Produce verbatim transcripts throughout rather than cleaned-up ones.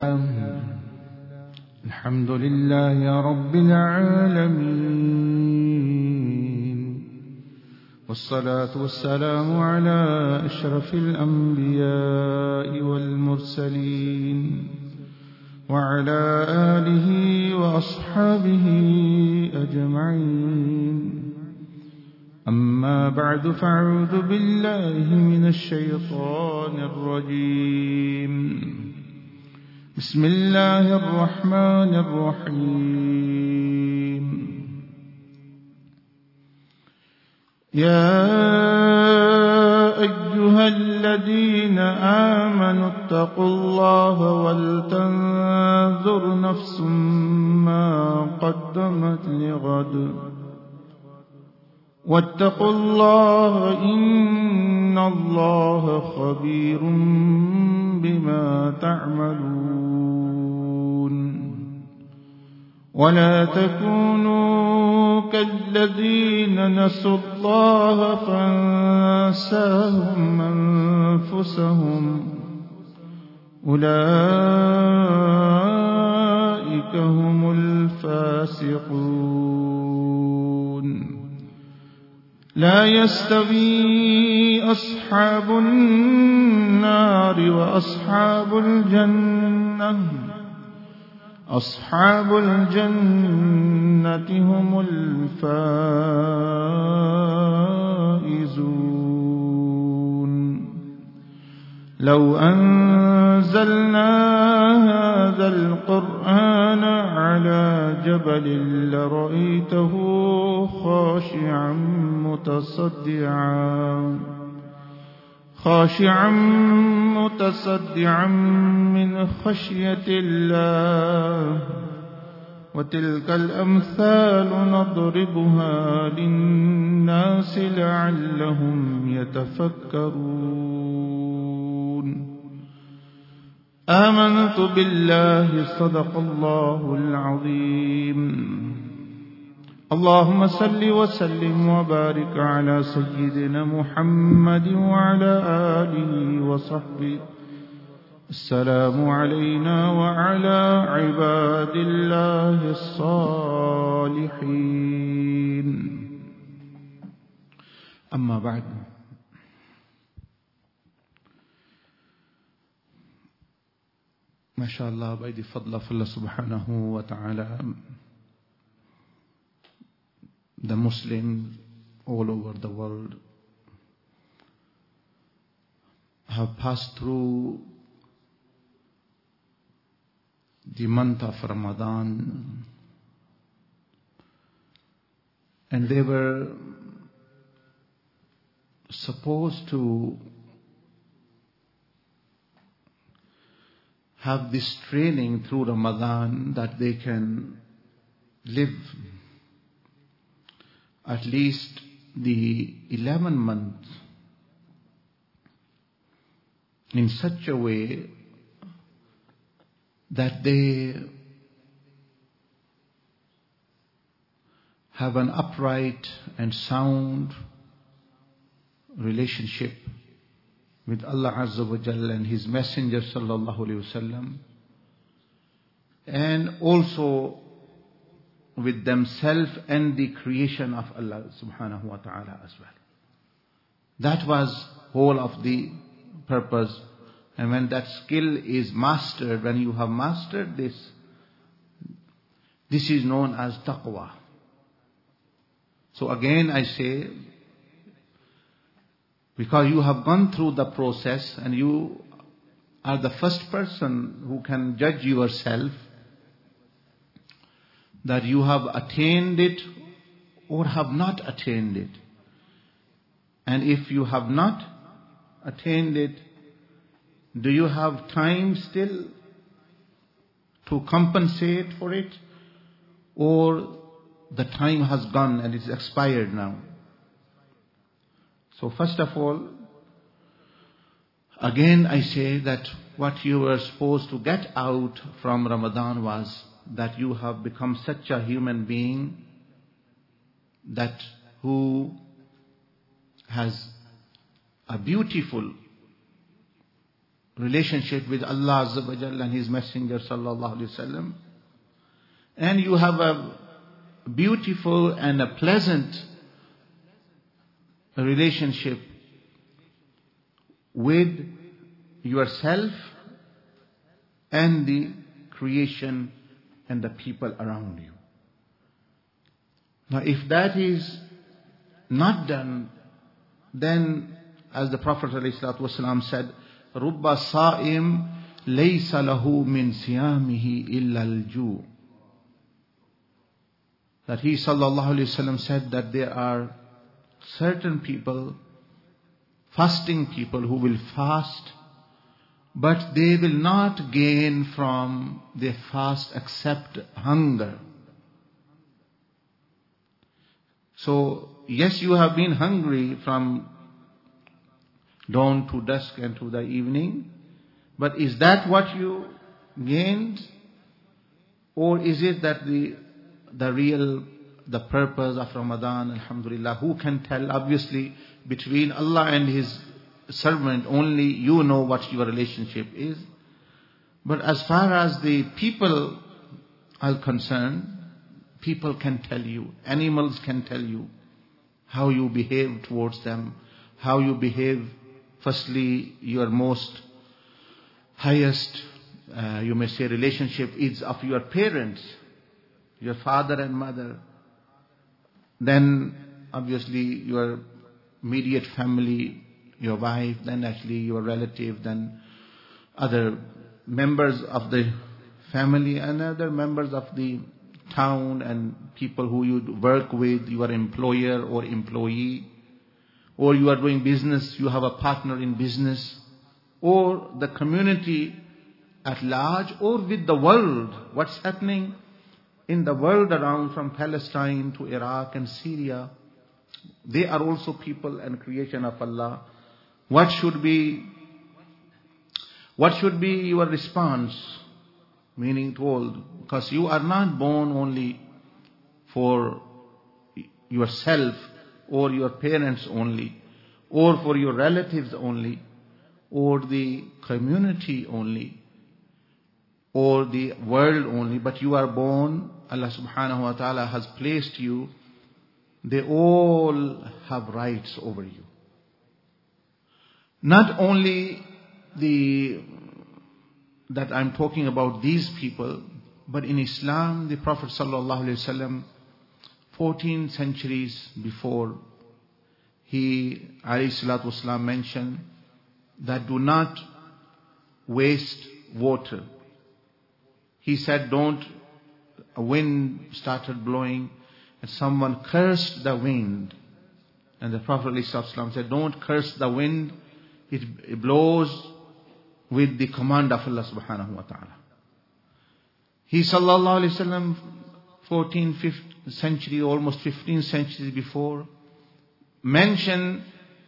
الحمد لله رب العالمين، والصلاة والسلام على أشرف الأنبياء والمرسلين، وعلى آله وأصحابه أجمعين. أما بعد، فأعوذ بالله من الشيطان الرجيم. بسم الله الرحمن الرحيم. يا أيها الذين آمنوا اتقوا الله ولتنظر نفس ما قدمت لغد واتقوا الله إن الله خبير بما تعملون. ولا تكونوا كالذين نسوا الله فانساهم أنفسهم أولئك هم الفاسقون. لا يستوي أصحاب النار وأصحاب الجنة أصحاب الجنة هم الفائزون. لو أنزلنا هذا القرآن على جبل لرأيته خاشعا متصدعا خاشعا متصدعا من خشية الله. وتلك الأمثال نضربها للناس لعلهم يتفكرون. آمنت بالله صدق الله العظيم. اللهم صل وسلم وبارك على سيدنا محمد وعلى آله وصحبه. السلام علينا وعلى عباد الله الصالحين. أما بعد، ما شاء الله by the fadl of Allah subhanahu wa ta'ala, the Muslims all over the world have passed through the month of Ramadan, and they were supposed to have this training through Ramadan that they can live at least the eleven months in such a way that they have an upright and sound relationship with Allah Azza wa Jalla and His Messenger Sallallahu Alaihi Wasallam, and also with themselves and the creation of Allah Subhanahu wa Ta'ala as well. That was whole of the purpose. And when that skill is mastered, when you have mastered this, this is known as taqwa. So again I say, because you have gone through the process and you are the first person who can judge yourself that you have attained it or have not attained it. And if you have not attained it, do you have time still to compensate for it, or the time has gone and it's expired now? So first of all, again I say that what you were supposed to get out from Ramadan was that you have become such a human being that who has a beautiful relationship with Allah Azza wa Jalla and His Messenger Sallallahu Alaihi Wasallam. And you have a beautiful and a pleasant relationship with yourself and the creation and the people around you. Now, if that is not done, then, as the Prophet ﷺ said, رُبَّ صَائِمٍ لَيْسَ لَهُ مِنْ صِيَامِهِ إِلَّا الْجُوعُ. That he sallallahu alaihi wasallam said that there are certain people, fasting people, who will fast, but they will not gain from their fast except hunger. So, yes, you have been hungry from dawn to dusk and to the evening, but is that what you gained? Or is it that the the real, the purpose of Ramadan, alhamdulillah, who can tell? Obviously, between Allah and His servant, only you know what your relationship is. But as far as the people are concerned, people can tell you, animals can tell you how you behave towards them, how you behave. Firstly, your most highest, uh, you may say, relationship is of your parents, your father and mother. Then, obviously, your immediate family, your wife, then actually your relative, then other members of the family and other members of the town and people who you work with, your employer or employee, or you are doing business, you have a partner in business, or the community at large, or with the world, what's happening in the world around, from Palestine to Iraq and Syria. They are also people and creation of Allah. What should be, what should be your response? Meaning told, because you are not born only for yourself or your parents only, or for your relatives only, or the community only, or the world only, but you are born, Allah subhanahu wa ta'ala has placed you, they all have rights over you. Not only the that I'm talking about these people, but in Islam, the Prophet sallallahu alaihi wasallam, fourteen centuries before, he alayhi salatu wasalam mentioned that do not waste water. He said, don't, a wind started blowing and someone cursed the wind. And the Prophet ﷺ said, don't curse the wind, it, it blows with the command of Allah subhanahu wa ta'ala. He sallallahu alayhi wa sallam, fourteenth, fifteenth century, almost fifteenth century before, mentioned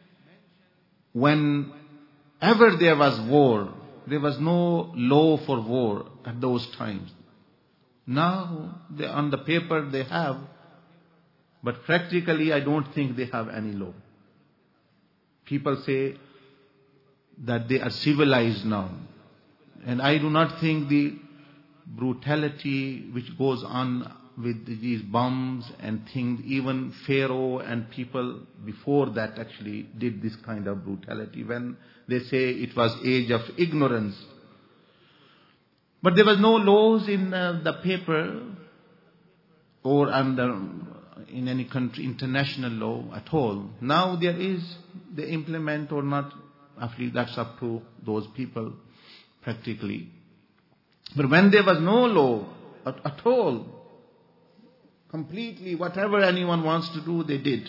whenever there was war, there was no law for war at those times. Now, they, on the paper they have, but practically I don't think they have any law. People say that they are civilized now. And I do not think the brutality which goes on with these bombs and things, even Pharaoh and people before that actually did this kind of brutality when they say it was age of ignorance. But there was no laws in uh, the paper or under in any country, international law at all. Now there is, they implement or not, actually that's up to those people practically. But when there was no law at, at all, completely whatever anyone wants to do, they did.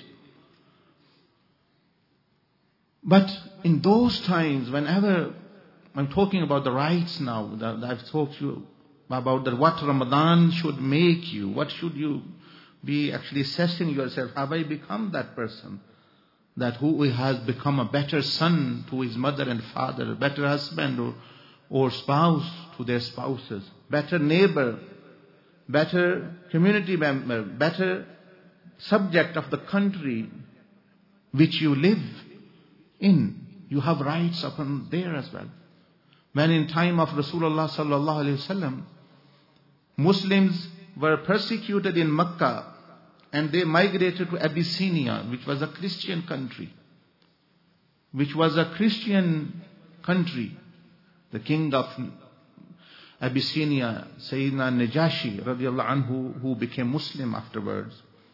But in those times, whenever I'm talking about the rights now, that I've talked to you about that what Ramadan should make you, what should you be actually assessing yourself, have I become that person? That who has become a better son to his mother and father, a better husband or, or spouse to their spouses, better neighbor, better community member, better subject of the country which you live in. You have rights upon there as well. when in time of Rasulullah sallallahu alaihi wasallam, Muslims were persecuted in Mecca and they migrated to Abyssinia, which was a Christian country. Which was a Christian country. The king of Abyssinia, Sayyidina Najashi radiallahu anhu, who became Muslim afterwards.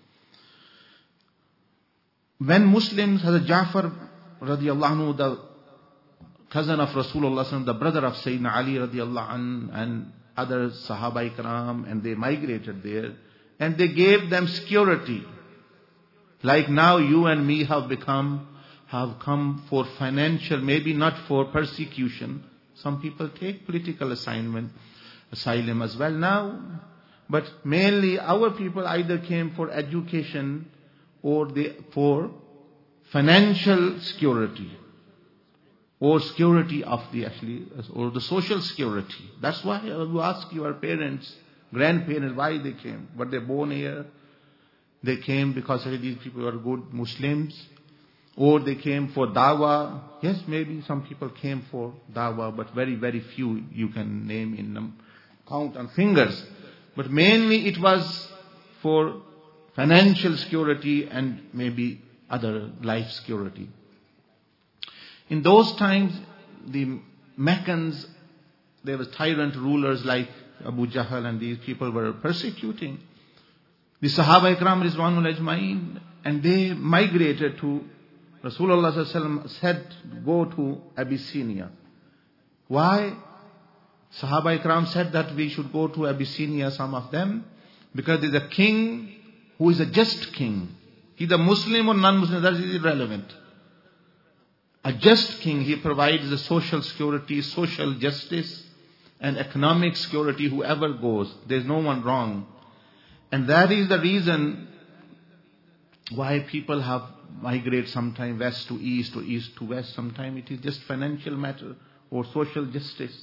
When Muslims, Hazrat Ja'far radiallahu anhu, the cousin of Rasulullah, the brother of Sayyidina Ali radiallahu anhu, and other Sahaba Ikram, and they migrated there, and they gave them security. Like now you and me have become, have come for financial, maybe not for persecution. Some people take political assignment, asylum as well now. But mainly our people either came for education or they, for financial security. Or security of the actually, or the social security. That's why you ask your parents, grandparents, why they came. Were they born here? They came because these people were good Muslims. Or they came for dawah. Yes, maybe some people came for dawah, but very, very few you can name in them, count on fingers. But mainly it was for financial security and maybe other life security. In those times, the Meccans, there were tyrant rulers like Abu Jahl, and these people were persecuting the Sahaba Ikram Rizwanul Ajma'in, and they migrated to Rasulullah sallallahu alaihi wasallam said, go to Abyssinia. Why? Sahaba Ikram said that we should go to Abyssinia, some of them, because there is a king who is a just king. He is a Muslim or non-Muslim, that is irrelevant. A just king, he provides the social security, social justice, and economic security, whoever goes. There is no one wrong. And that is the reason why people have migrate sometime west to east or east to west. Sometime it is just financial matter or social justice.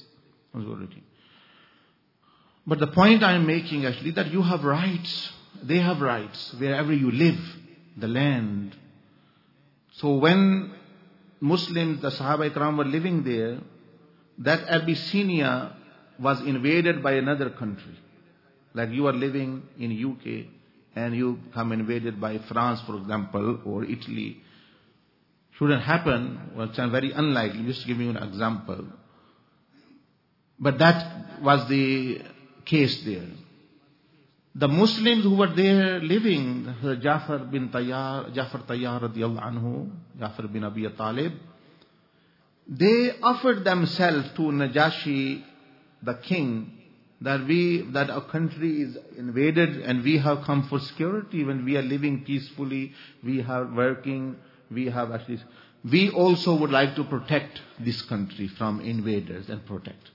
But the point I am making actually that you have rights. They have rights wherever you live, the land. So when Muslims, the Sahaba Ikram were living there, that Abyssinia was invaded by another country. Like you are living in U K and you come invaded by France, for example, or Italy. Shouldn't happen. Well, it's very unlikely. Just giving you an example. But that was the case there. The Muslims who were there living, Ja'far bin Tayyar, Ja'far Tayyar radiyallahu anhu, Ja'far bin Abi Talib, they offered themselves to Najashi, the king, that we, that our country is invaded and we have come for security. When we are living peacefully, we are working, we have at least, we also would like to protect this country from invaders and protect.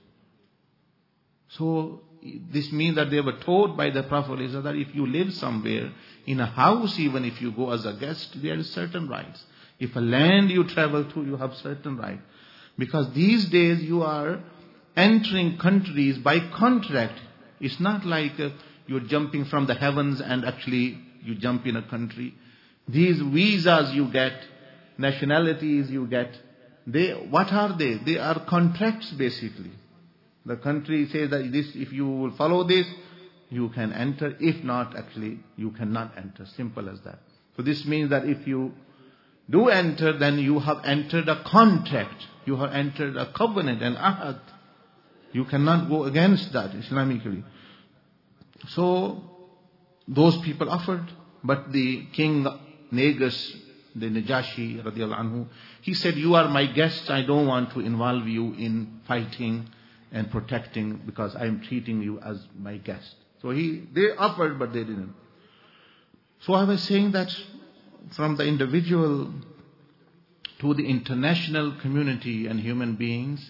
So this means that they were told by the Prophet that if you live somewhere in a house, even if you go as a guest, there is certain rights. If a land you travel to, you have certain rights. Because these days you are entering countries by contract. It's not like uh, you're jumping from the heavens and actually you jump in a country. These visas you get, nationalities you get, they, what are they? They are contracts basically. The country says that this, if you will follow this, you can enter. If not, actually, you cannot enter. Simple as that. So this means that if you do enter, then you have entered a contract. You have entered a covenant, an ahad. You cannot go against that Islamically. So, those people offered. But the king Negus, the Najashi radiallahu anhu, he said, you are my guests. I don't want to involve you in fighting and protecting because I am treating you as my guest. So he, they offered, but they didn't. So I was saying that from the individual to the international community and human beings,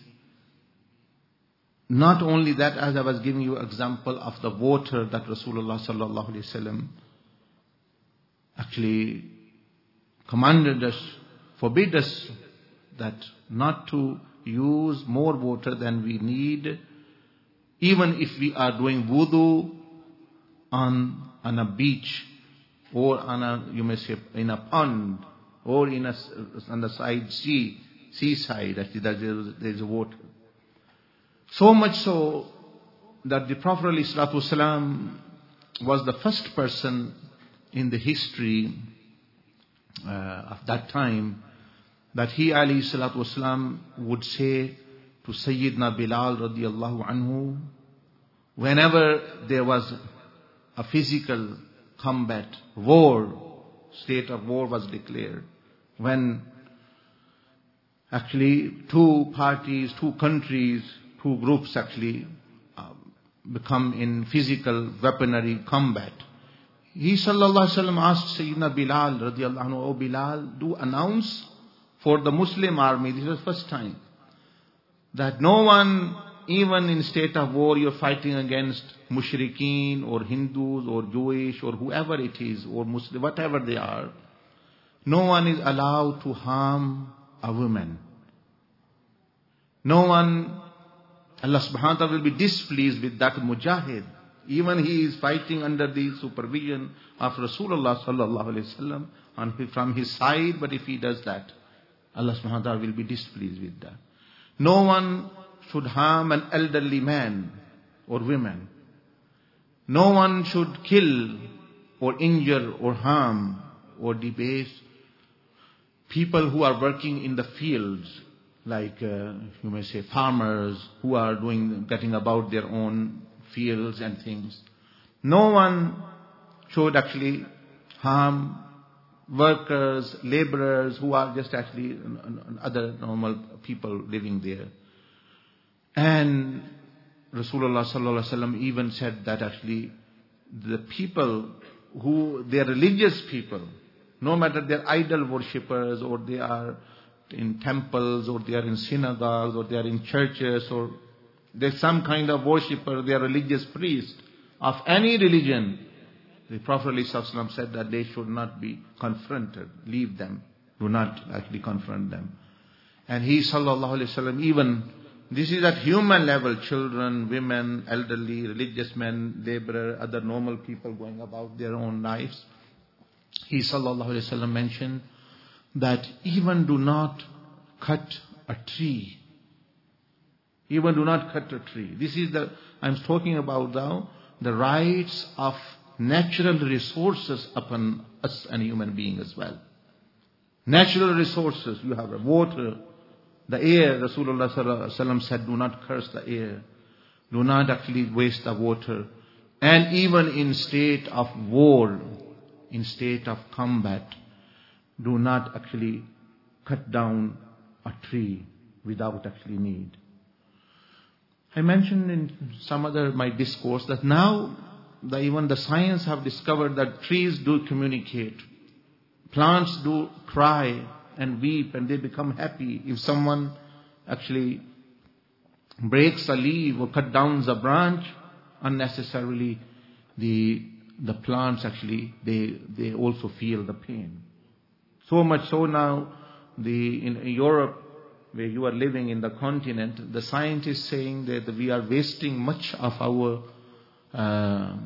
not only that, as I was giving you an example of the water that Rasulullah sallallahu alaihi wasallam actually commanded us, forbid us that not to use more water than we need, even if we are doing wudu on, on a beach or on a, you may say, in a pond or in a, on the side sea, seaside, actually there is, there is water. So much so that the Prophet ﷺ was the first person in the history uh, of that time that he ﷺ would say to Sayyidina Bilal radiallahu anhu, whenever there was a physical combat, war, state of war was declared, when actually two parties, two countries, two groups actually uh, become in physical weaponry combat, he sallallahu alaihi wasallam asked Sayyidina Bilal radiallahu anhu, "O Bilal, do announce for the Muslim army," this was first time, that no one, even in state of war, you're fighting against mushrikeen or Hindus or Jewish or whoever it is, or Muslim, whatever they are, no one is allowed to harm a woman. No one, Allah subhanahu wa ta'ala will be displeased with that mujahid. Even he is fighting under the supervision of Rasulullah sallallahu alaihi wasallam and from his side, but if he does that, Allah subhanahu wa ta'ala will be displeased with that. No one should harm an elderly man or woman. No one should kill or injure or harm or debase people who are working in the fields, like uh, you may say farmers who are doing, getting about their own fields and things. No one should actually harm workers, laborers who are just actually other normal people living there. And Rasulullah sallallahu alaihi wasallam even said that actually the people who, they are religious people, no matter they're idol worshippers or they are in temples or they are in synagogues or they are in churches or there's some kind of worshipper, they are religious priest of any religion, the Prophet ﷺ said that they should not be confronted. Leave them. Do not actually confront them. And he sallallahu alaihi wasallam, even this is at human level, children, women, elderly, religious men, laborer, other normal people going about their own lives. He sallallahu alaihi wasallam mentioned that even do not cut a tree. Even do not cut a tree. This is the, I'm talking about now, the rights of natural resources upon us and human being as well. Natural resources, you have water, the air. Rasulullah sallallahu alaihi wasallam said, do not curse the air. Do not actually waste the water. And even in state of war, in state of combat, do not actually cut down a tree without actually need. I mentioned in some other my discourse that now the, even the science have discovered that trees do communicate. Plants do cry and weep and they become happy. If someone actually breaks a leaf or cut down a branch unnecessarily, the the plants actually, they, they also feel the pain. So much so now, the in Europe, where you are living in the continent, the scientists saying that we are wasting much of our uh,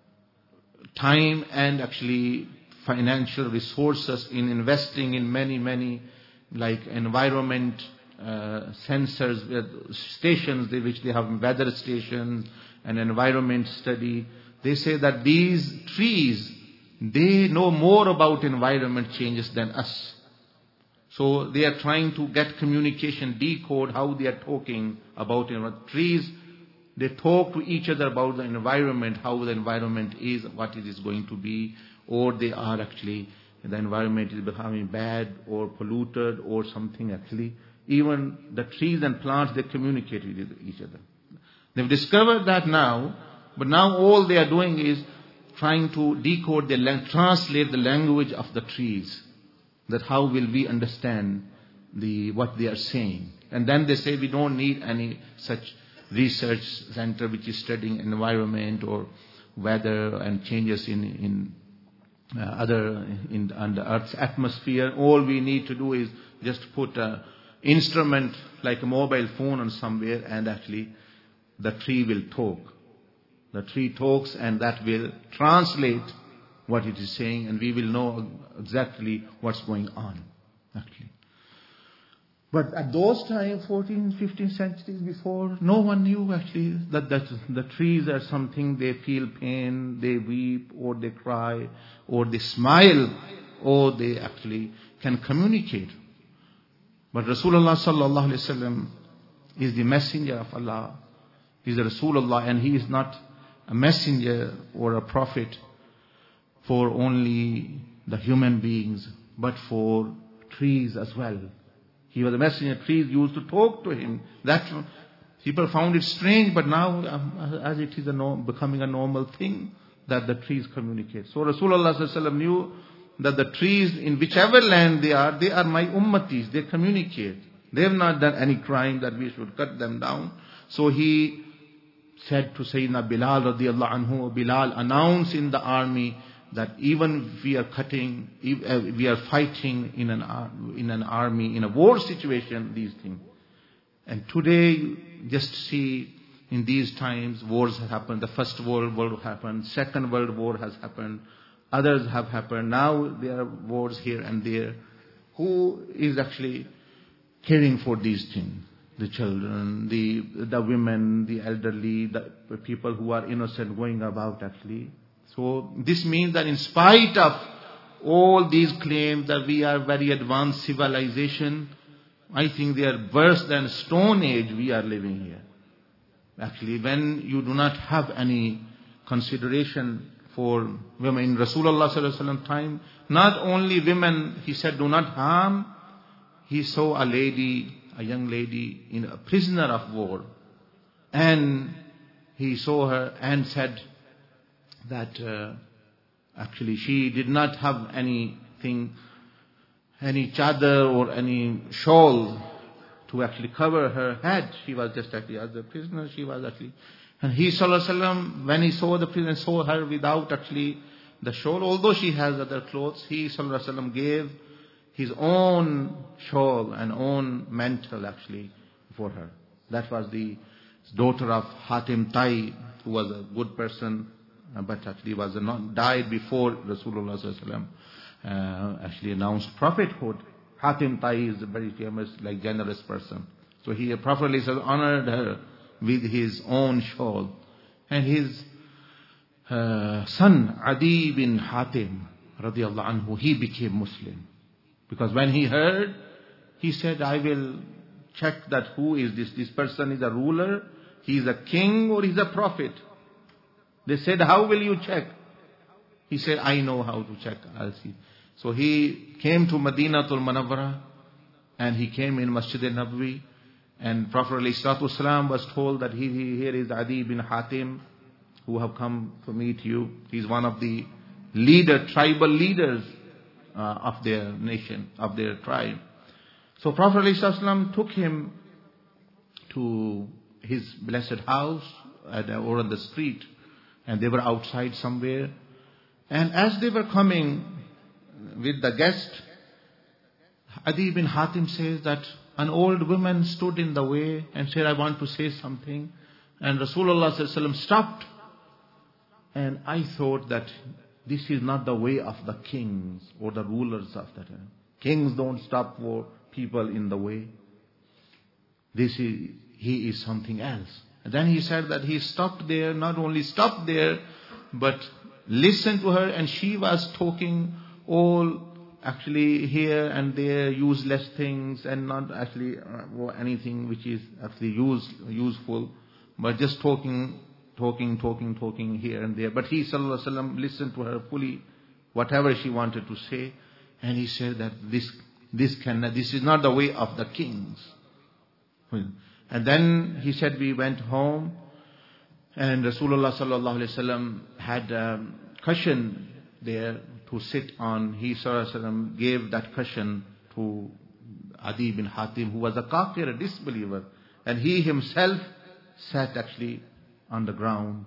time and actually financial resources in investing in many, many like environment uh, sensors, uh, stations which they have weather stations and environment study. They say that these trees, they know more about environment changes than us. So they are trying to get communication, decode how they are talking about environment. Trees, they talk to each other about the environment, how the environment is, what it is going to be, or they are actually, the environment is becoming bad or polluted or something actually. Even the trees and plants, they communicate with each other. They've discovered that now, but now all they are doing is trying to decode, the translate the language of the trees. That how will we understand the what they are saying. And then they say we don't need any such research center which is studying environment or weather and changes in, in uh, other, in on the Earth's atmosphere. All we need to do is just put an instrument like a mobile phone on somewhere and actually the tree will talk. The tree talks and that will translate what it is saying and we will know exactly what's going on, actually. But at those times, fourteen, fifteen centuries before, no one knew actually that, that the trees are something they feel pain, they weep, or they cry, or they smile, or they actually can communicate. But Rasulullah sallallahu alaihi wasallam is the messenger of Allah. He is the Rasulullah, and he is not a messenger or a prophet for only the human beings, but for trees as well. He was a messenger. Trees used to talk to him. That people found it strange, but now um, as it is a no, becoming a normal thing that the trees communicate. So Rasulullah sallallahu alaihi wasallam knew that the trees in whichever land they are, they are my ummatis. They communicate. They have not done any crime that we should cut them down. So he said to Sayyidina Bilal radiallahu anhu, Bilal, announce in the army that even if we are cutting, if we are fighting in an in an army, in a war situation, these things. And today, just see, in these times, wars have happened. The First World War happened. Second World War has happened. Others have happened. Now there are wars here and there. Who is actually caring for these things? The children, the the women, the elderly, the people who are innocent going about actually. So this means that in spite of all these claims that we are very advanced civilization, I think they are worse than Stone Age we are living here. Actually, when you do not have any consideration for women. In Rasulullah sallallahu alaihi wasallam time, not only women, he said, do not harm. He saw a lady, a young lady, in a prisoner of war. And he saw her and said, that uh, actually she did not have anything, any chadar or any shawl to actually cover her head. She was just actually as a prisoner, she was actually. And he sallallahu alaihi wasallam, when he saw the prisoner, saw her without actually the shawl, although she has other clothes, he sallallahu alaihi wasallam gave his own shawl and own mantle actually for her. That was the daughter of Hatim Tai, who was a good person, but actually was not died before Rasulullah sallallahu alaihi wasallam uh, actually announced prophethood. Hatim Tai is a very famous, like generous person. So he, Prophet honored her with his own shawl. And his uh, son Adi bin Hatim radiallahu anhu, he became Muslim. Because when he heard, he said, I will check that who is this. This person is a ruler, he is a king, or he is a prophet. They said, how will you check? He said, I know how to check. I'll see. So he came to Madinatul Munawwara, and he came in Masjid al-Nabawi, and Prophet ﷺ was told that he, he, here is Adi bin Hatim, who have come to meet you. He's one of the leader, tribal leaders uh, of their nation, of their tribe. So Prophet ﷺ took him to his blessed house at, or on the street, and they were outside somewhere. And as they were coming with the guest, Adi bin Hatim says that an old woman stood in the way and said, I want to say something. And Rasulullah sallallahu alaihi wasallam stopped. And I thought that this is not the way of the kings or the rulers of the time. Kings don't stop for people in the way. This is, he is something else. And then he said that he stopped there, not only stopped there, but listened to her, and she was talking all actually here and there, useless things, and not actually uh, anything which is actually use, useful, but just talking, talking, talking, talking here and there. But he sallallahu alaihi wasallam listened to her fully, whatever she wanted to say, and he said that this, this cannot, this is not the way of the kings. And then he said we went home, and Rasulullah sallallahu alaihi wasallam had a cushion there to sit on. He sallallahu alaihi wasallam gave that cushion to Adi bin Hatim, who was a kafir, a disbeliever, and he himself sat actually on the ground.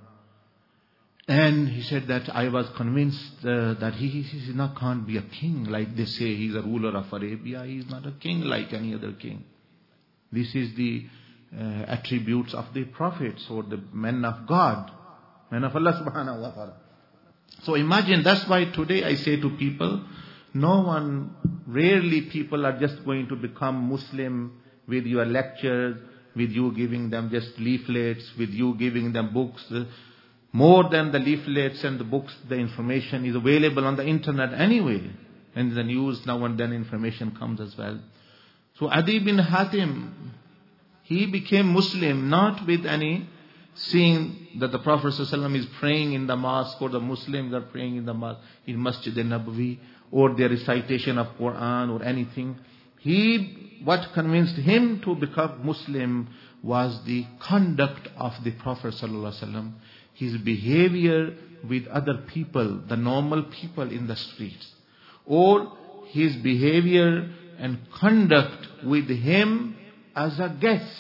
And he said that I was convinced uh, that he, he not can't be a king like they say. He's a ruler of Arabia. He's not a king like any other king. This is the uh, attributes of the prophets or the men of God, men of Allah subhanahu wa ta'ala. So imagine, that's why today I say to people, No one, rarely people are just going to become Muslim with your lectures, with you giving them just leaflets, with you giving them books. More than the leaflets and the books, the information is available on the internet anyway. And the news now and then information comes as well. So Adi bin Hatim, he became Muslim not with any seeing that the Prophet ﷺ is praying in the mosque, or the Muslims are praying in the mosque, in Masjid al-Nabawi, or their recitation of Quran or anything. He, what convinced him to become Muslim was the conduct of the Prophet ﷺ, his behavior with other people, the normal people in the streets, or his behavior and conduct with him as a guest.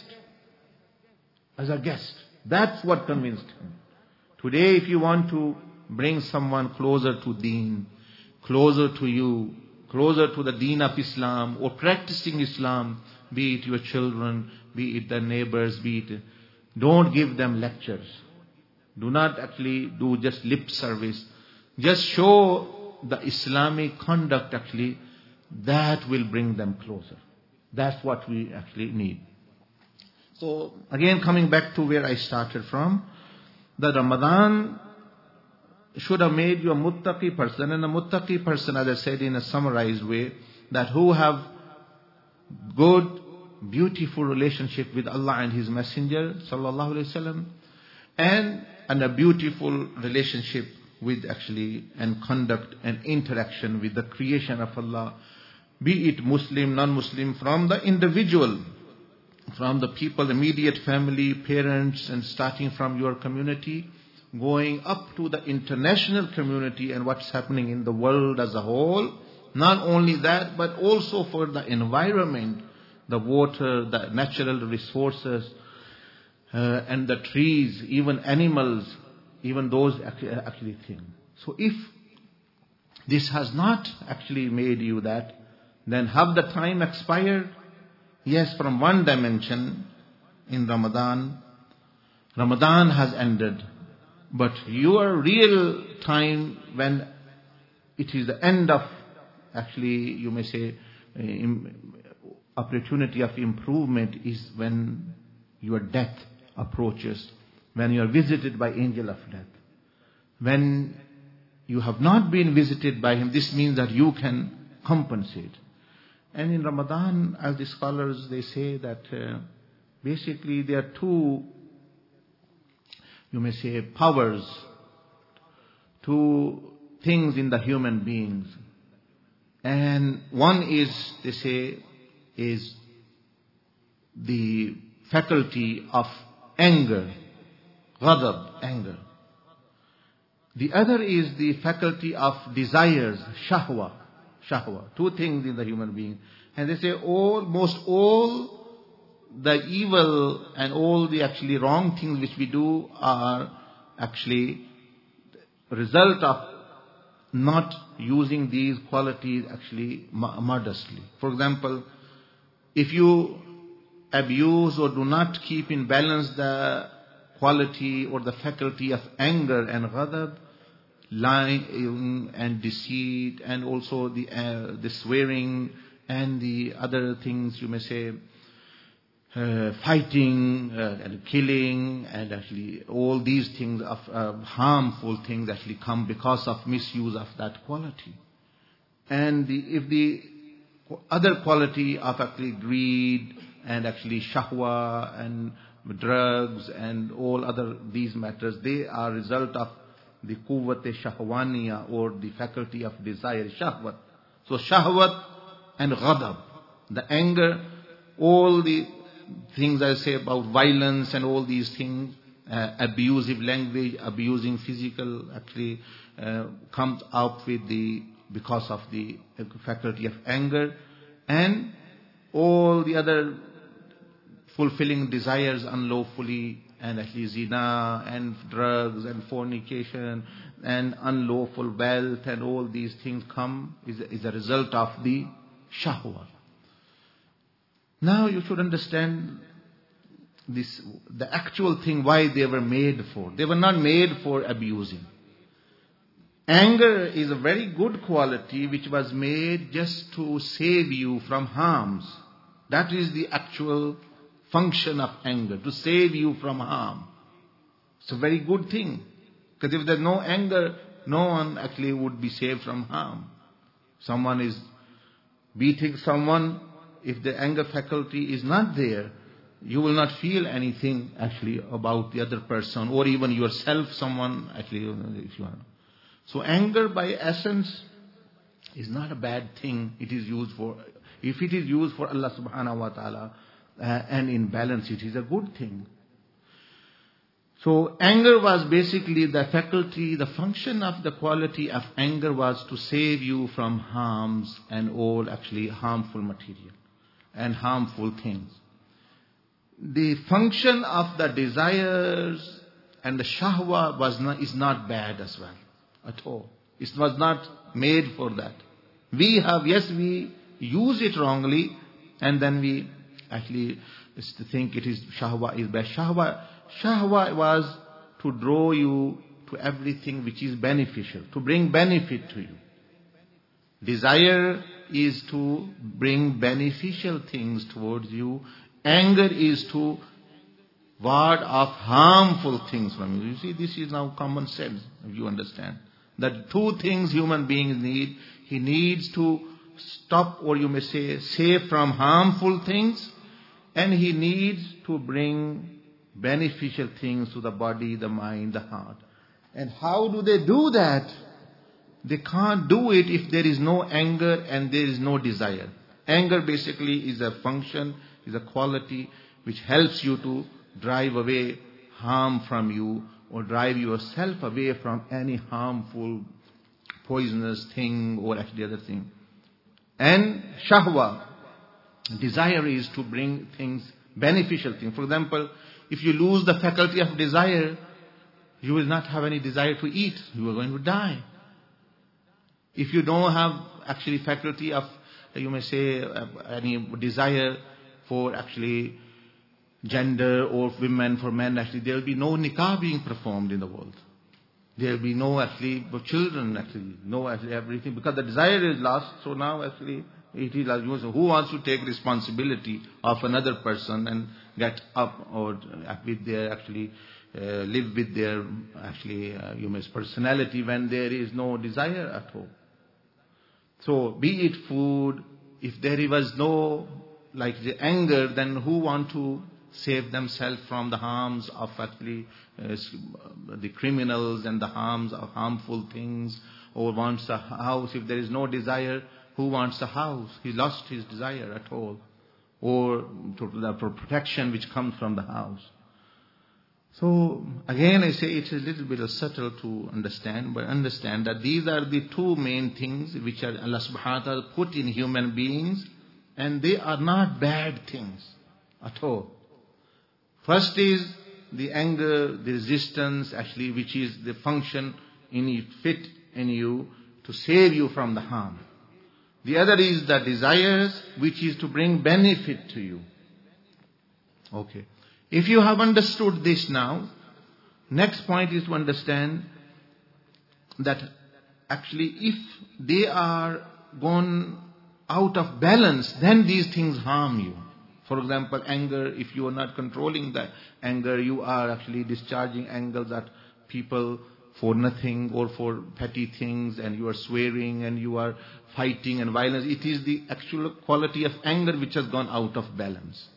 As a guest. That's what convinced him. Today, if you want to bring someone closer to Deen, closer to you, closer to the Deen of Islam, or practicing Islam, be it your children, be it the neighbors, be it, don't give them lectures. Do not actually do just lip service. Just show the Islamic conduct actually, that will bring them closer. That's what we actually need. So again, coming back to where I started from, the Ramadan should have made you a muttaqi person. And a muttaqi person, as I said in a summarized way, that who have good, beautiful relationship with Allah and His Messenger, sallallahu alaihi wasallam, and, and a beautiful relationship with actually, and conduct and interaction with the creation of Allah, be it Muslim, non-Muslim, from the individual, from the people, immediate family, parents, and starting from your community, going up to the international community and what's happening in the world as a whole. Not only that, but also for the environment, the water, the natural resources, uh, and the trees, even animals, even those actually, actually things. So if this has not actually made you that, then have the time expired? Yes, from one dimension in Ramadan, Ramadan has ended. But your real time, when it is the end of, actually, you may say, uh, opportunity of improvement, is when your death approaches, when you are visited by angel of death. When you have not been visited by him, this means that you can compensate. And in Ramadan, as the scholars, they say that uh, basically there are two, you may say, powers, two things in the human beings. And one is, they say, is the faculty of anger, ghadab, anger. The other is the faculty of desires, shahwa. Shahwa, two things in the human being. And they say almost all the evil and all the actually wrong things which we do are actually a result of not using these qualities actually modestly. For example, if you abuse or do not keep in balance the quality or the faculty of anger and ghadab, lying and deceit, and also the uh, the swearing and the other things, you may say, uh, fighting uh, and killing, and actually all these things of uh, harmful things actually come because of misuse of that quality. And the, if the other quality of actually greed and actually shahwa and drugs and all other these matters, they are result of the quwwat-e shahwaniya, or the faculty of desire, shahwat. So shahwat and ghadab, the anger, all the things I say about violence and all these things, uh, abusive language, abusing physical, actually uh, comes out with the, because of the faculty of anger, and all the other fulfilling desires unlawfully, and actually zina and drugs and fornication and unlawful wealth and all these things come is, is a result of the shahwa. Now you should understand this, the actual thing why they were made for. They were not made for abusing. Anger is a very good quality which was made just to save you from harms. That is the actual function of anger, to save you from harm. It's a very good thing. Because if there's no anger, no one actually would be saved from harm. Someone is beating someone, if the anger faculty is not there, you will not feel anything actually about the other person, or even yourself, someone actually, if you are. So anger by essence is not a bad thing. It is used for, if it is used for Allah subhanahu wa ta'ala uh, and in balance, it is a good thing. So anger was basically the faculty, the function of the quality of anger was to save you from harms and all actually harmful material and harmful things. The function of the desires and the shahwa was not, is not bad as well at all. It was not made for that. We have, yes, we use it wrongly, and then we actually think it is shahwa is bad. Shahwa, shahwa was to draw you to everything which is beneficial, to bring benefit to you. Desire is to bring beneficial things towards you. Anger is to ward off harmful things from you. You see, this is now common sense, if you understand. That two things human beings need. He needs to stop, or you may say, save from harmful things. And he needs to bring beneficial things to the body, the mind, the heart. And how do they do that? They can't do it if there is no anger and there is no desire. Anger basically is a function, is a quality which helps you to drive away harm from you, or drive yourself away from any harmful, poisonous thing or actually other thing. And shahwa, desire, is to bring things, beneficial things. For example, if you lose the faculty of desire, you will not have any desire to eat. You are going to die. If you don't have actually faculty of, you may say, any desire for actually gender or women for men, actually there will be no nikah being performed in the world. There will be no actually children, actually no actually everything, because the desire is lost. So now actually it is like, who wants to take responsibility of another person and get up or with their actually uh, live with their actually uh, you may say personality when there is no desire at all. So be it food, if there was no like the anger, then who want to save themselves from the harms of actually uh, the criminals and the harms of harmful things, or wants a house? If there is no desire, who wants a house? He lost his desire at all, or to the protection which comes from the house. So again I say it's a little bit subtle to understand, but understand that these are the two main things which are Allah subhanahu wa ta'ala put in human beings, and they are not bad things at all. First is the anger, the resistance actually, which is the function in it, fit in you to save you from the harm. The other is the desires, which is to bring benefit to you. Okay. If you have understood this now, next point is to understand that actually if they are gone out of balance, then these things harm you. For example, anger, if you are not controlling the anger, you are actually discharging anger that people for nothing or for petty things, and you are swearing and you are fighting and violence. It is the actual quality of anger which has gone out of balance.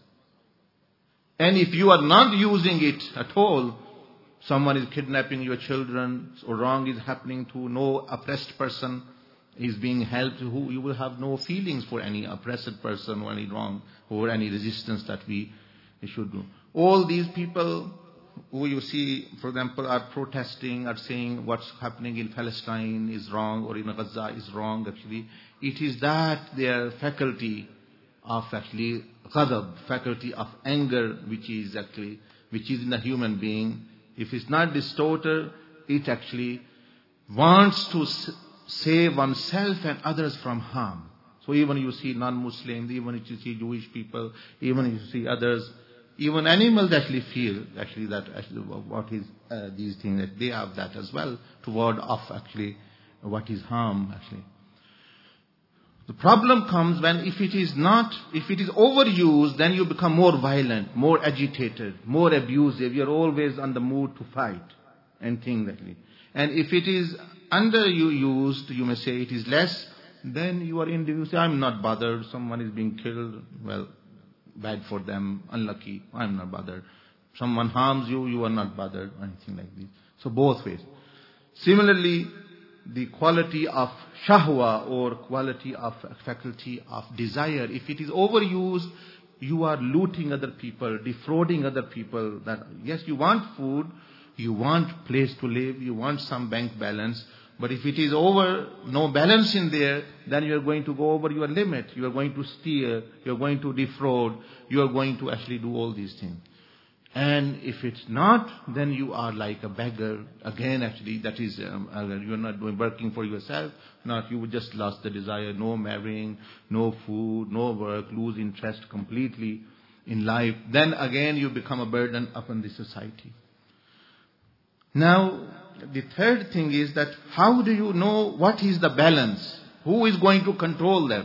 And if you are not using it at all, someone is kidnapping your children, or wrong is happening to no oppressed person is being helped, who you will have no feelings for any oppressed person or any wrong or any resistance that we should do. All these people who you see, for example, are protesting, are saying what's happening in Palestine is wrong, or in Gaza is wrong, actually. It is that their faculty of actually ghadab, faculty of anger, which is actually, which is in the human being. If it's not distorted, it actually wants to save oneself and others from harm. So even you see non-Muslims, even if you see Jewish people, even if you see others, even animals actually feel actually that actually what is uh, these things, that they have that as well to ward off actually what is harm actually. The problem comes when if it is not, if it is overused, then you become more violent, more agitated, more abusive. You're always on the mood to fight and things like that. And if it is underused, you may say it is less, then you are individual. I'm not bothered. Someone is being killed. Well, bad for them. Unlucky. I'm not bothered. Someone harms you, you are not bothered. Anything like this. So both ways. Similarly, the quality of shahwa or quality of faculty of desire, if it is overused, you are looting other people, defrauding other people. That yes, you want food, you want place to live, you want some bank balance, but if it is over, no balance in there, then you are going to go over your limit. You are going to steal, you are going to defraud, you are going to actually do all these things. And if it's not, then you are like a beggar. Again, actually, that is, um, you are not doing working for yourself. Not, you just lost the desire, no marrying, no food, no work, lose interest completely in life. Then again, you become a burden upon the society. Now, the third thing is that how do you know what is the balance? Who is going to control them?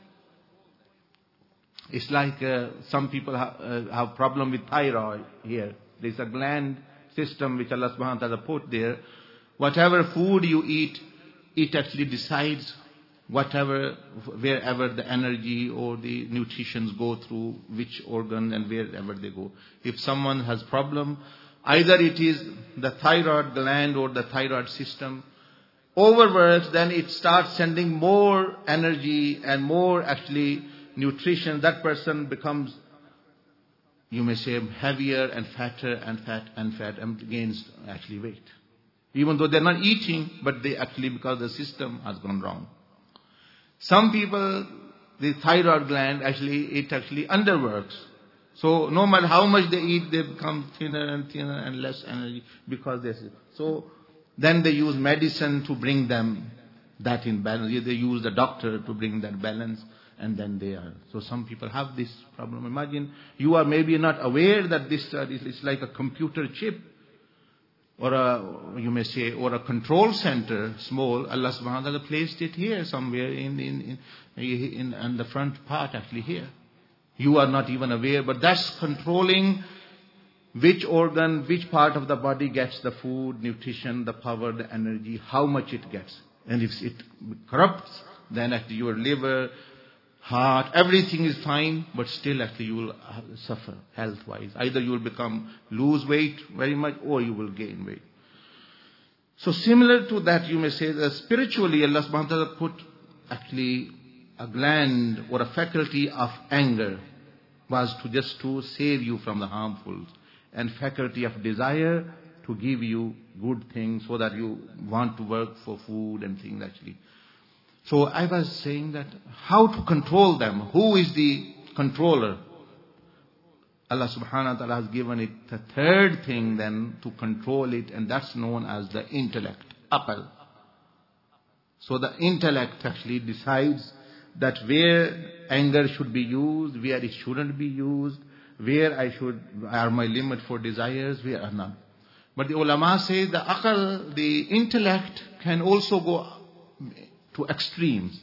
It's like uh, some people ha- uh, have problem with thyroid here. There's a gland system which Allah subhanahu wa ta'ala put there. Whatever food you eat, it actually decides whatever, wherever the energy or the nutritions go through, which organ and wherever they go. If someone has problem, either it is the thyroid gland or the thyroid system overworks, then it starts sending more energy and more actually nutrition. That person becomes, you may say, heavier and fatter and fat and fat and gains actually weight. Even though they're not eating, but they actually, because the system has gone wrong. Some people, the thyroid gland actually, it actually underworks. So no matter how much they eat, they become thinner and thinner and less energy because they. So then they use medicine to bring them that in balance. They use the doctor to bring that balance, and then they are. So some people have this problem. Imagine you are maybe not aware that this uh, is like a computer chip, or a, you may say, or a control center, small. Allah subhanahu wa ta'ala placed it here somewhere in in in, in in the front part actually here. You are not even aware, but that's controlling which organ, which part of the body gets the food, nutrition, the power, the energy, how much it gets. And if it corrupts, then actually your liver, heart, everything is fine, but still actually you will suffer health-wise. Either you will become, lose weight very much, or you will gain weight. So similar to that, you may say that spiritually Allah subhanahu wa ta'ala put actually a gland or a faculty of anger was to just to save you from the harmful, and faculty of desire to give you good things so that you want to work for food and things actually. So I was saying that how to control them? Who is the controller? Allah subhanahu wa ta'ala has given it the third thing then to control it, and that's known as the intellect, aql. So the intellect actually decides that where anger should be used, where it shouldn't be used, where I should, are my limit for desires, where are not. But the ulama say the aql, the intellect, can also go to extremes.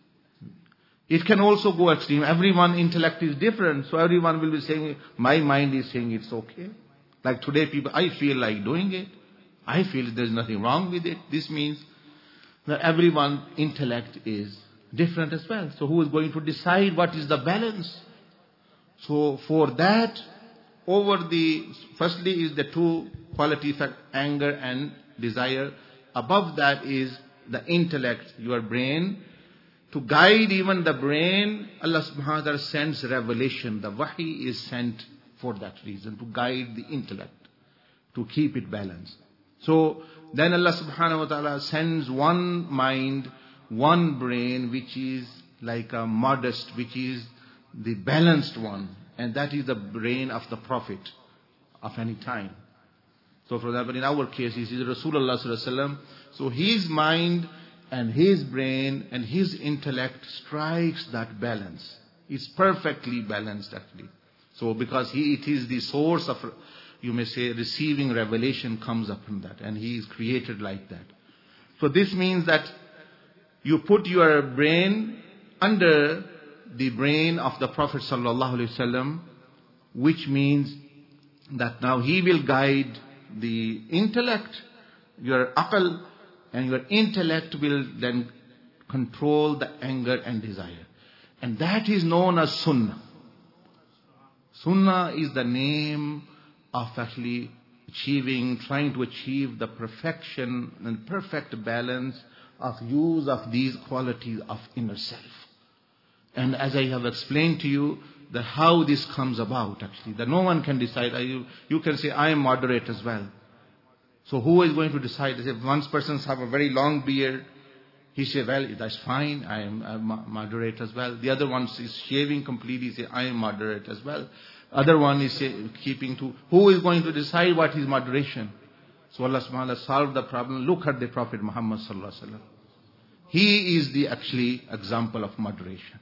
It can also go extreme. Everyone intellect is different, so everyone will be saying, my mind is saying it's okay. Like today people, I feel like doing it. I feel there's nothing wrong with it. This means that everyone's intellect is different as well. So who is going to decide what is the balance? So for that, over the, firstly is the two qualities of anger and desire. Above that is the intellect, your brain. To guide even the brain, Allah subhanahu wa ta'ala sends revelation. The wahi is sent for that reason, to guide the intellect, to keep it balanced. So then Allah subhanahu wa ta'ala sends one mind, one brain, which is like a modest, which is the balanced one. And that is the brain of the Prophet of any time. So for example, in our case, this is Rasulullah sallallahu alaihi wasallam. So his mind and his brain and his intellect strikes that balance. It's perfectly balanced actually. So because he, it is the source of, you may say, receiving revelation comes upon that. And he is created like that. So this means that you put your brain under the brain of the Prophet sallallahu alaihi wasallam, which means that now he will guide the intellect, your aql, and your intellect will then control the anger and desire. And that is known as sunnah. Sunnah is the name of actually achieving, trying to achieve the perfection and perfect balance of use of these qualities of inner self. And as I have explained to you, that how this comes about actually, that no one can decide. You, you can say, I am moderate as well. So who is going to decide? If one person has a very long beard, he say, well, that's fine, I am I'm moderate as well. The other one is shaving completely, he say, I am moderate as well. Other one is say, keeping to, who is going to decide what is moderation? So Allah subhanahu wa ta'ala solved the problem. Look at the Prophet Muhammad sallallahu alaihi wasallam. He is the actually example of moderation.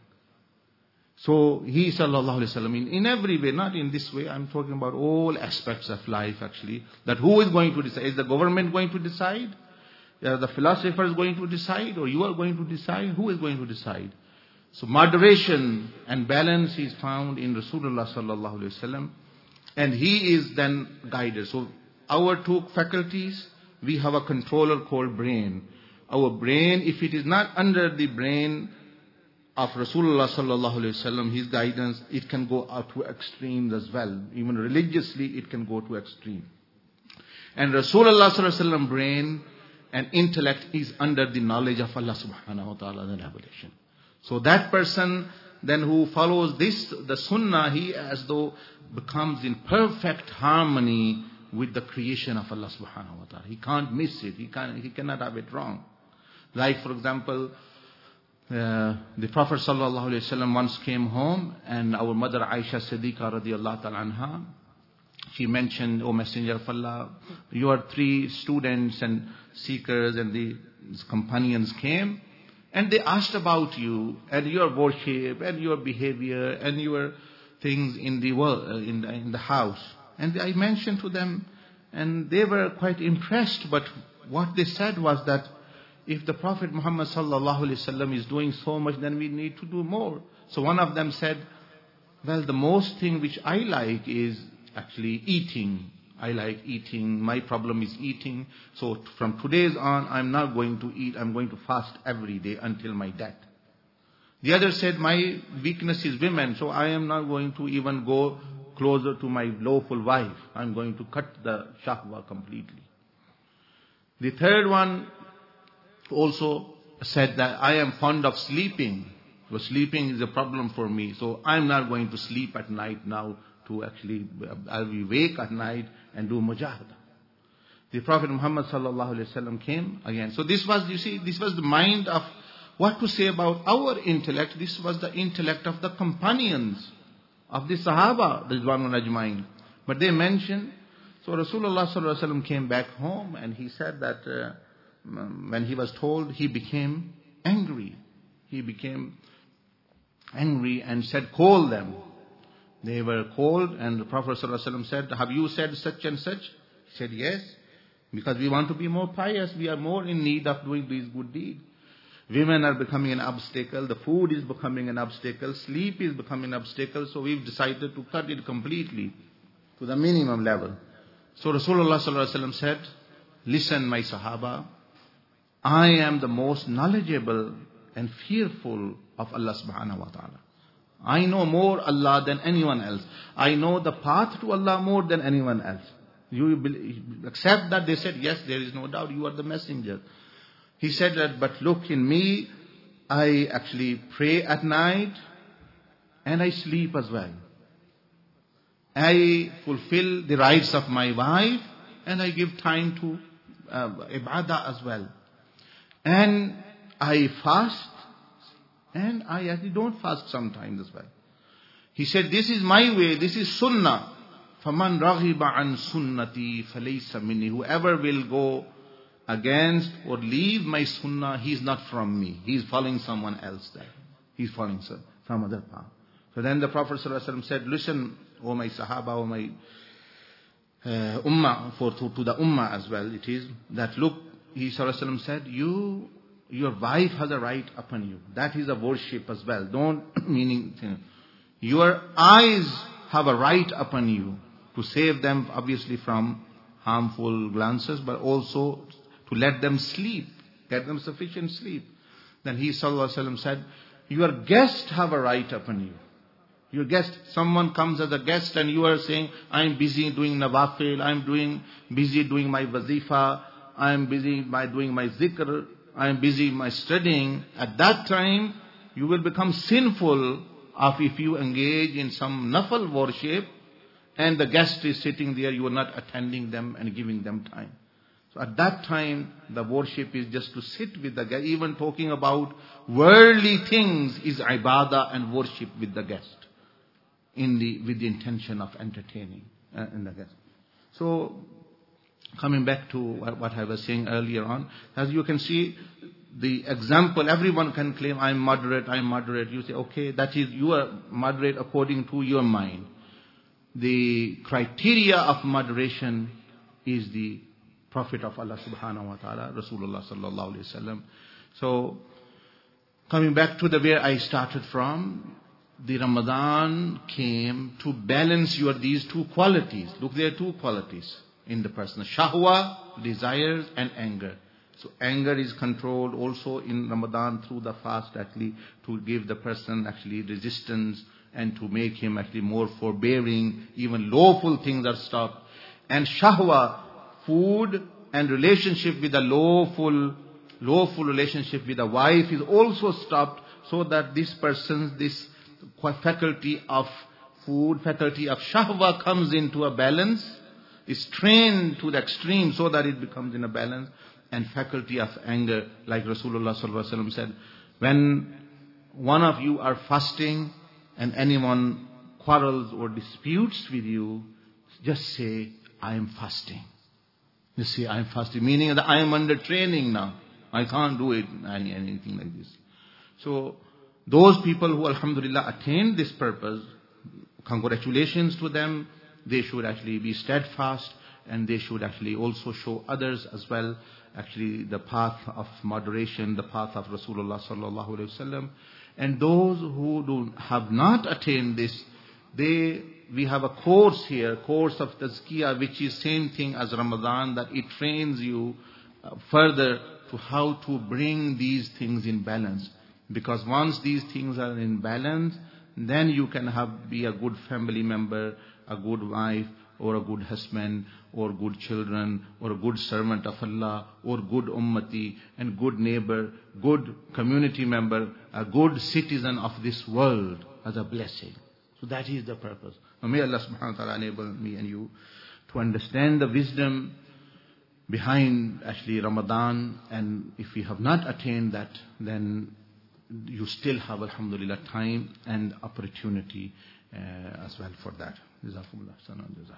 So he sallallahu alaihi wasallam, in, in every way, not in this way, I'm talking about all aspects of life actually, that who is going to decide? Is the government going to decide? Are the philosophers going to decide? Or you are going to decide? Who is going to decide? So moderation and balance is found in Rasulullah sallallahu alaihi wasallam, and he is then guided. So our two faculties, we have a controller called brain. Our brain, if it is not under the brain of Rasulullah sallallahu alaihi wasallam, his guidance, it can go out to extremes as well. Even religiously, it can go to extreme. And Rasulullah sallallahu alaihi wasallam brain and intellect is under the knowledge of Allah subhanahu wa ta'ala, the revelation. So that person then who follows this, the sunnah, he as though becomes in perfect harmony with the creation of Allah subhanahu wa ta'ala. He can't miss it. He can't, he cannot have it wrong. Like for example, uh, the Prophet sallallahu alaihi wasallam once came home, and our mother Aisha Siddiqa radiyallahu ta'ala anha, she mentioned, O Messenger of Allah, your three students and seekers and the companions came, and they asked about you and your worship and your behavior and your things in the world, uh, in, the, in the house. And I mentioned to them, and they were quite impressed. But what they said was that if the Prophet Muhammad sallallahu alaihi wasallam is doing so much, then we need to do more. So one of them said, well, the most thing which I like is actually eating. I like eating. My problem is eating. So from today's on, I'm not going to eat. I'm going to fast every day until my death. The other said, my weakness is women, so I am not going to even go closer to my lawful wife. I'm going to cut the shahwa completely. The third one also said that I am fond of sleeping. So sleeping is a problem for me. So I'm not going to sleep at night now to actually, I'll be awake at night and do mujahada. The Prophet Muhammad sallallahu alaihi wasallam came again. So this was, you see, this was the mind of what to say about our intellect. This was the intellect of the companions of the Sahaba, Ridwanul Ajmain. But they mentioned, so Rasulullah sallallahu alaihi wasallam came back home, and he said that uh, when he was told, he became angry. He became angry and said, call them. They were called, and the Prophet ﷺ said, have you said such and such? He said, yes, because we want to be more pious. We are more in need of doing these good deeds. Women are becoming an obstacle. The food is becoming an obstacle. Sleep is becoming an obstacle. So we've decided to cut it completely to the minimum level. So Rasulullah ﷺ said, listen, my Sahaba, I am the most knowledgeable and fearful of Allah subhanahu wa ta'ala. I know more Allah than anyone else. I know the path to Allah more than anyone else. You accept that? They said, yes, there is no doubt, you are the messenger. He said that, but look, in me, I actually pray at night and I sleep as well. I fulfill the rights of my wife and I give time to uh, ibadah as well. And I fast. And I actually don't fast sometimes as well. He said, this is my way, this is sunnah. فَمَنْ رَغِبَ عَنْ سُنَّتِي فَلَيْسَ مِنِّي. Whoever will go against or leave my sunnah, he is not from me. He is following someone else there. He is following some, some other path. So then the Prophet ﷺ said, listen, O my Sahaba, O my uh, Ummah, for to, to the Ummah as well, it is that, look, he sallallahu alaihi wasallam said, you, your wife has a right upon you. That is a worship as well. Don't, meaning, your eyes have a right upon you to save them obviously from harmful glances, but also to let them sleep, get them sufficient sleep. Then he sallallahu alaihi wasallam said, your guests have a right upon you. Your guest, someone comes as a guest and you are saying, I'm busy doing nawafil, I'm doing, busy doing my wazifa, I'm busy by doing my zikr, I'm busy my studying. At that time, you will become sinful of if you engage in some nafal worship and the guest is sitting there, you are not attending them and giving them time. So at that time, the worship is just to sit with the guest. Even talking about worldly things is ibadah and worship with the guest, in the with the intention of entertaining uh, in the guest. So coming back to what I was saying earlier on, as you can see, the example, everyone can claim, I'm moderate, I'm moderate. You say, okay, that is, you are moderate according to your mind. The criteria of moderation is the Prophet of Allah subhanahu wa ta'ala, Rasulullah sallallahu alayhi wa sallam. So, coming back to the where I started from, the Ramadan came to balance your these two qualities. Look, there are two qualities in the person. Shahwa, desires, and anger. So anger is controlled also in Ramadan through the fast actually to give the person actually resistance and to make him actually more forbearing. Even lawful things are stopped. And shahwa, food and relationship with a lawful, lawful relationship with a wife is also stopped so that this person's, this faculty of food, faculty of shahwa comes into a balance, is trained to the extreme so that it becomes in a balance. And faculty of anger, like Rasulullah sallallahu alaihi wasallam said, when one of you are fasting and anyone quarrels or disputes with you, just say, I am fasting. Just say, I am fasting, meaning that I am under training now. I can't do it, anything like this. So, those people who alhamdulillah attained this purpose, congratulations to them. They should actually be steadfast and they should actually also show others as well actually the path of moderation, the path of Rasulullah sallallahu alaihi wasallam. And those who do have not attained this, they we have a course here, course of tazkiyah, which is same thing as Ramadan, that it trains you uh, further to how to bring these things in balance. Because once these things are in balance, then you can have be a good family member, a good wife, or a good husband, or good children, or a good servant of Allah, or good ummati, and good neighbor, good community member, a good citizen of this world as a blessing. So that is the purpose. Now may Allah subhanahu wa ta'ala enable me and you to understand the wisdom behind actually Ramadan, and if we have not attained that, then you still have alhamdulillah time and opportunity uh, as well for that. Jazakumullah khairan jazaa.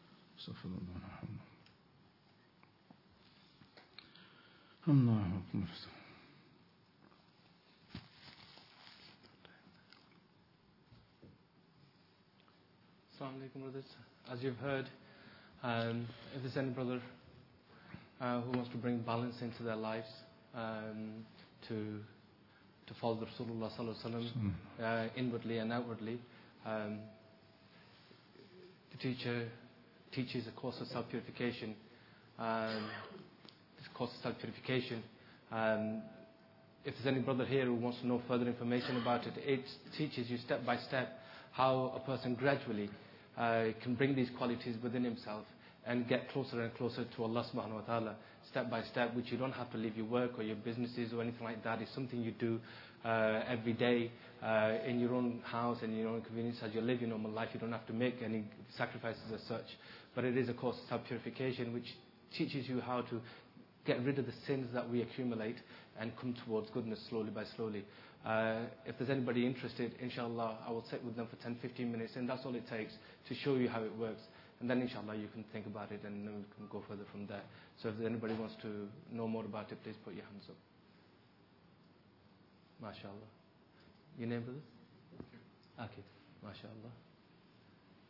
Assalamu alaikum, brothers. As you've heard, um, if there's any brother uh, who wants to bring balance into their lives, um, to to follow the Rasulullah sallallahu alaihi wasallam uh, inwardly and outwardly, um, the teacher teaches a course of self-purification. Um, this course of self-purification, um, if there's any brother here who wants to know further information about it, it teaches you step by step how a person gradually uh, can bring these qualities within himself and get closer and closer to Allah subhanahu wa ta'ala, step by step, which you don't have to leave your work or your businesses or anything like that. It's something you do uh, every day uh, in your own house and your own convenience as you live your normal life. You don't have to make any sacrifices as such. But it is a course of self-purification which teaches you how to get rid of the sins that we accumulate and come towards goodness slowly by slowly. Uh, if there's anybody interested, inshallah, I will sit with them for ten to fifteen minutes, and that's all it takes to show you how it works. And then inshallah you can think about it and then we can go further from there. So if anybody wants to know more about it, please put your hands up. MashaAllah. Your name, brother? Akid. MashaAllah.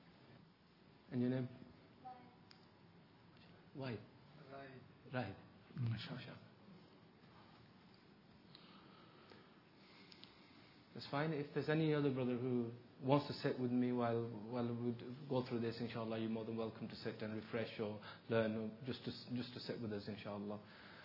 And your name? Why? Right. MashaAllah. That's fine. If there's any other brother who wants to sit with me while while we go through this, inshallah, you're more than welcome to sit and refresh or learn, or just to just to sit with us, inshallah.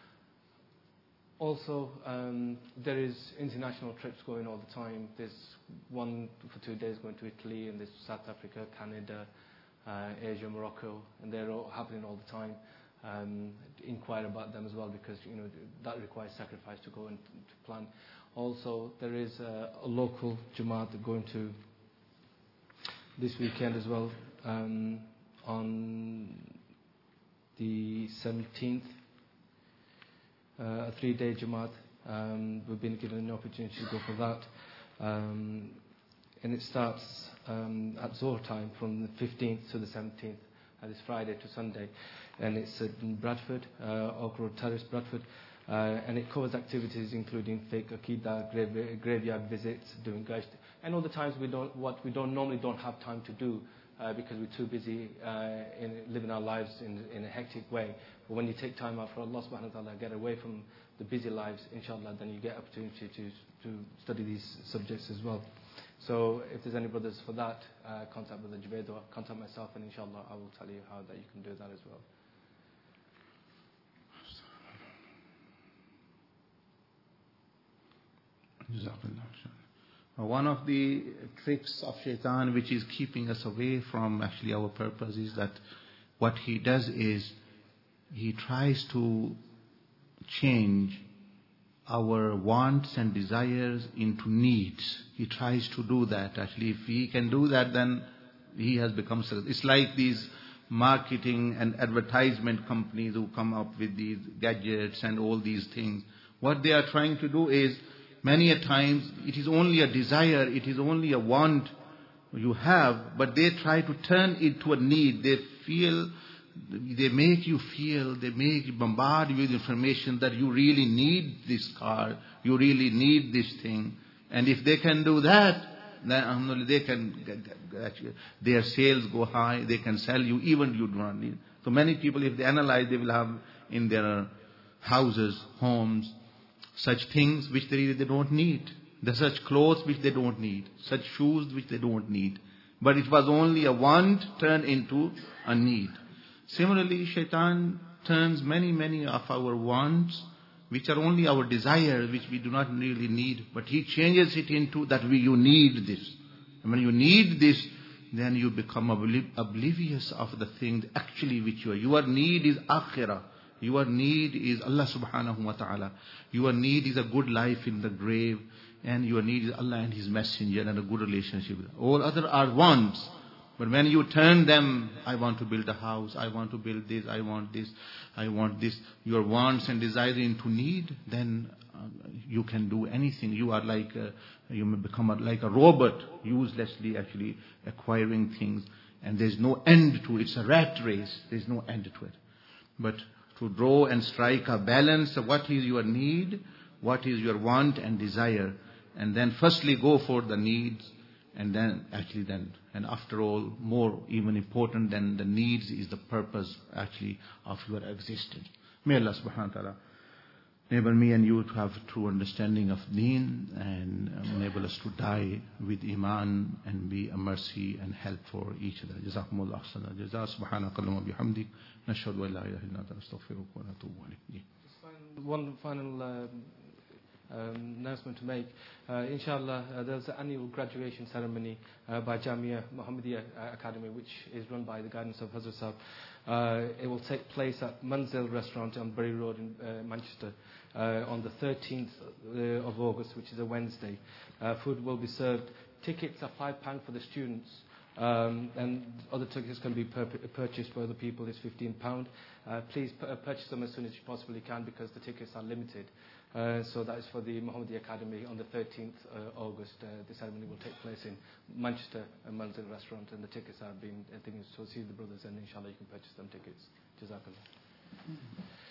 Also, um, there is international trips going all the time. There's one for two days going to Italy, and there's South Africa, Canada, uh, Asia, Morocco, and they're all happening all the time. Um, inquire about them as well, because you know that requires sacrifice to go and to plan. Also, there is a, a local Jamaat going to this weekend as well, um, on the seventeenth. Uh, a three-day Jamaat. Um, we've been given an opportunity to go for that. Um, and it starts um, at Zohar time from the fifteenth to the seventeenth, uh, this Friday to Sunday. And it's in Bradford, uh, Oak Road Terrace, Bradford. Uh, and it covers activities including fiqh, aqidah, grave, graveyard visits, doing gasht, and all the times we don't, what we don't normally don't have time to do uh, because we're too busy uh, in living our lives in, in a hectic way. But when you take time out for Allah subhanahu wa ta'ala, get away from the busy lives, inshallah, then you get opportunity to, to study these subjects as well. So if there's any brothers for that, uh, contact Brother Jubaid or contact myself, and inshallah I will tell you how that you can do that as well. One of the tricks of shaitan which is keeping us away from actually our purpose is that what he does is he tries to change our wants and desires into needs. He tries to do that. Actually, if he can do that, then he has become successful. It's like these marketing and advertisement companies who come up with these gadgets and all these things. What they are trying to do is, many a times, it is only a desire, it is only a want you have, but they try to turn it to a need. They feel, they make you feel, they make bombard you with information that you really need this car, you really need this thing. And if they can do that, then they can, their sales go high, they can sell you, even you do not need. So many people, if they analyze, they will have in their houses, homes, such things which they really they don't need. There's such clothes which they don't need. Such shoes which they don't need. But it was only a want turned into a need. Similarly, shaitan turns many, many of our wants, which are only our desires, which we do not really need, but he changes it into that we, you need this. And when you need this, then you become oblivious of the thing actually which you are. Your need is akhirah. Your need is Allah subhanahu wa ta'ala. Your need is a good life in the grave. And your need is Allah and His Messenger and a good relationship. All other are wants. But when you turn them, I want to build a house, I want to build this, I want this, I want this, your wants and desires into need, then uh, you can do anything. You are like, a, you may become a, like a robot, uselessly actually acquiring things. And there's no end to it. It's a rat race. There's no end to it. But to draw and strike a balance of what is your need, what is your want and desire. And then firstly go for the needs, and then actually then, and after all, more even important than the needs is the purpose actually of your existence. May Allah subhanahu wa ta'ala enable me and you to have true understanding of deen, and enable us to die with iman and be a mercy and help for each other. Jazakumullah ahsana jazaa. Subhanakallahumma bihamdik. Nashhadu an la ilaha illa anta nastaghfiruka wa natubu ilayk. One final um, um, announcement to make. Uh, inshallah, uh, there's an annual graduation ceremony uh, by Jamia Muhammadiyah Academy, which is run by the guidance of Hazrat Sahib. Uh, it will take place at Manzil Restaurant on Bury Road in uh, Manchester uh, on the thirteenth of August, which is a Wednesday. Uh, food will be served. Tickets are five pounds for the students. Um, and other tickets can be pur purchased for other people. It's fifteen pounds. Uh, please purchase them as soon as you possibly can, because the tickets are limited. Uh, so that is for the Muhammadiyah Academy on the thirteenth of August. Uh, the ceremony will take place in Manchester, a Manzil Restaurant, and the tickets are being, I think, so see the brothers, and inshallah you can purchase them tickets. Jazakallah.